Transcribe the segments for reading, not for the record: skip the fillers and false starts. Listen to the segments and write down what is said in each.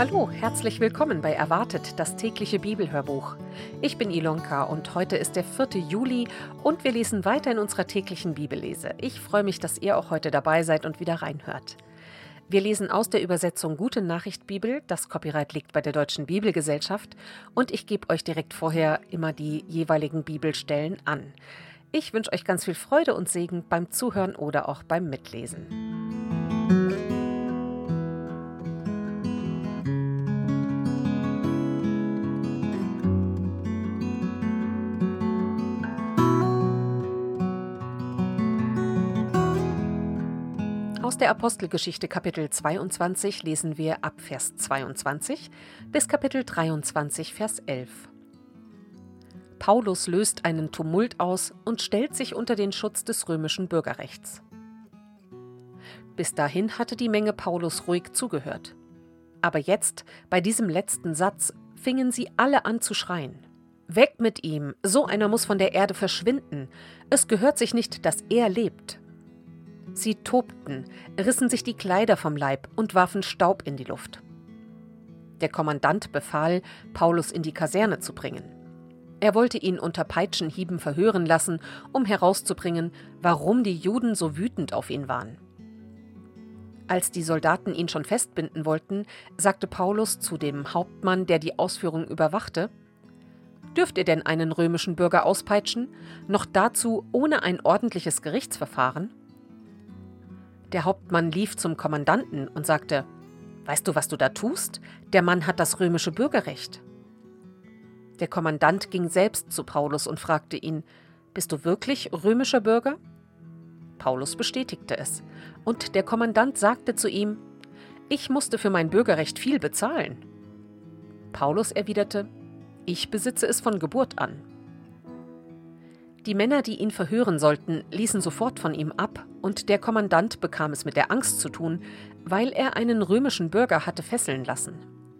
Hallo, herzlich willkommen bei Erwartet, das tägliche Bibelhörbuch. Ich bin Ilonka und heute ist der 4. Juli und wir lesen weiter in unserer täglichen Bibellese. Ich freue mich, dass ihr auch heute dabei seid und wieder reinhört. Wir lesen aus der Übersetzung Gute Nachricht Bibel, das Copyright liegt bei der Deutschen Bibelgesellschaft und ich gebe euch direkt vorher immer die jeweiligen Bibelstellen an. Ich wünsche euch ganz viel Freude und Segen beim Zuhören oder auch beim Mitlesen. Aus der Apostelgeschichte Kapitel 22 lesen wir ab Vers 22 bis Kapitel 23, Vers 11. Paulus löst einen Tumult aus und stellt sich unter den Schutz des römischen Bürgerrechts. Bis dahin hatte die Menge Paulus ruhig zugehört. Aber jetzt, bei diesem letzten Satz, fingen sie alle an zu schreien. Weg mit ihm, so einer muss von der Erde verschwinden. Es gehört sich nicht, dass er lebt. Sie tobten, rissen sich die Kleider vom Leib und warfen Staub in die Luft. Der Kommandant befahl, Paulus in die Kaserne zu bringen. Er wollte ihn unter Peitschenhieben verhören lassen, um herauszubringen, warum die Juden so wütend auf ihn waren. Als die Soldaten ihn schon festbinden wollten, sagte Paulus zu dem Hauptmann, der die Ausführung überwachte: »Dürft ihr denn einen römischen Bürger auspeitschen, noch dazu ohne ein ordentliches Gerichtsverfahren?« Der Hauptmann lief zum Kommandanten und sagte: »Weißt du, was du da tust? Der Mann hat das römische Bürgerrecht.« Der Kommandant ging selbst zu Paulus und fragte ihn: »Bist du wirklich römischer Bürger?« Paulus bestätigte es, und der Kommandant sagte zu ihm: »Ich musste für mein Bürgerrecht viel bezahlen.« Paulus erwiderte: »Ich besitze es von Geburt an.« Die Männer, die ihn verhören sollten, ließen sofort von ihm ab, und der Kommandant bekam es mit der Angst zu tun, weil er einen römischen Bürger hatte fesseln lassen.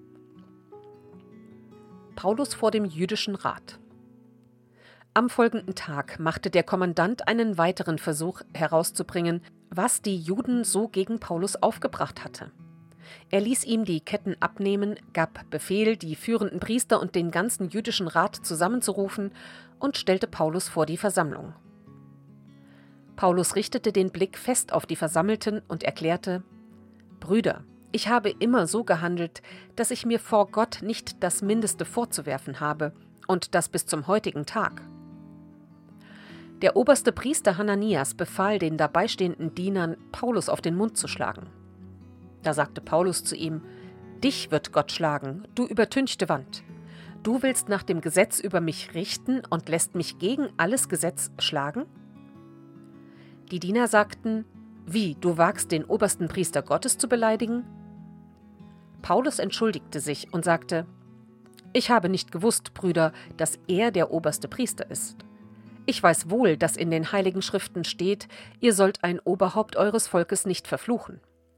Paulus vor dem jüdischen Rat. Am folgenden Tag machte der Kommandant einen weiteren Versuch herauszubringen, was die Juden so gegen Paulus aufgebracht hatte. Er ließ ihm die Ketten abnehmen, gab Befehl, die führenden Priester und den ganzen jüdischen Rat zusammenzurufen und stellte Paulus vor die Versammlung. Paulus richtete den Blick fest auf die Versammelten und erklärte: »Brüder, ich habe immer so gehandelt, dass ich mir vor Gott nicht das Mindeste vorzuwerfen habe, und das bis zum heutigen Tag.« Der oberste Priester Hananias befahl den dabeistehenden Dienern, Paulus auf den Mund zu schlagen. Da sagte Paulus zu ihm: »Dich wird Gott schlagen, du übertünchte Wand. Du willst nach dem Gesetz über mich richten und lässt mich gegen alles Gesetz schlagen?« Die Diener sagten: »Wie, du wagst, den obersten Priester Gottes zu beleidigen?« Paulus entschuldigte sich und sagte: »Ich habe nicht gewusst, Brüder, dass er der oberste Priester ist. Ich weiß wohl, dass in den Heiligen Schriften steht, ihr sollt ein Oberhaupt eures Volkes nicht verfluchen.«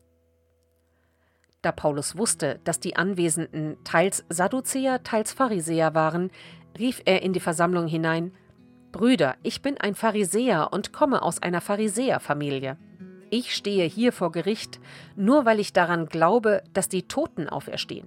Da Paulus wusste, dass die Anwesenden teils Sadduzäer, teils Pharisäer waren, rief er in die Versammlung hinein: »Brüder, ich bin ein Pharisäer und komme aus einer Pharisäerfamilie. Ich stehe hier vor Gericht, nur weil ich daran glaube, dass die Toten auferstehen.«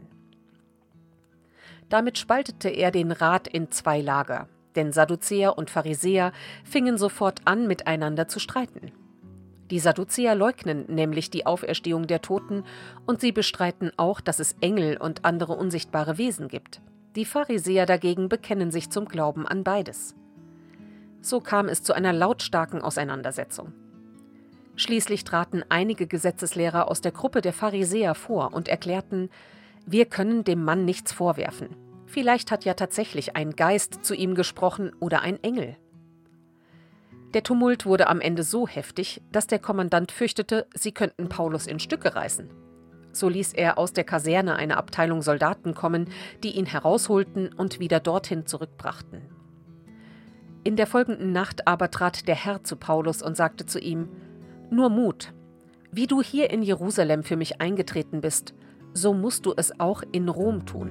Damit spaltete er den Rat in zwei Lager, denn Sadduzäer und Pharisäer fingen sofort an, miteinander zu streiten. Die Sadduzäer leugnen nämlich die Auferstehung der Toten und sie bestreiten auch, dass es Engel und andere unsichtbare Wesen gibt. Die Pharisäer dagegen bekennen sich zum Glauben an beides. So kam es zu einer lautstarken Auseinandersetzung. Schließlich traten einige Gesetzeslehrer aus der Gruppe der Pharisäer vor und erklärten: »Wir können dem Mann nichts vorwerfen. Vielleicht hat ja tatsächlich ein Geist zu ihm gesprochen oder ein Engel.« Der Tumult wurde am Ende so heftig, dass der Kommandant fürchtete, sie könnten Paulus in Stücke reißen. So ließ er aus der Kaserne eine Abteilung Soldaten kommen, die ihn herausholten und wieder dorthin zurückbrachten. In der folgenden Nacht aber trat der Herr zu Paulus und sagte zu ihm: »Nur Mut! Wie du hier in Jerusalem für mich eingetreten bist, so musst du es auch in Rom tun.«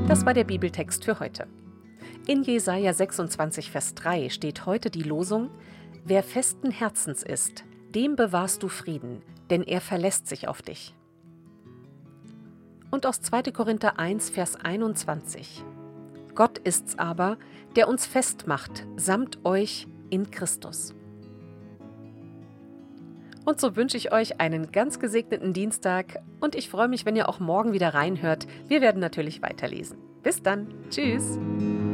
Das war der Bibeltext für heute. In Jesaja 26, Vers 3 steht heute die Losung: Wer festen Herzens ist, dem bewahrst du Frieden, denn er verlässt sich auf dich. Und aus 2. Korinther 1, Vers 21: Gott ist's aber, der uns festmacht, samt euch in Christus. Und so wünsche ich euch einen ganz gesegneten Dienstag und ich freue mich, wenn ihr auch morgen wieder reinhört. Wir werden natürlich weiterlesen. Bis dann. Tschüss.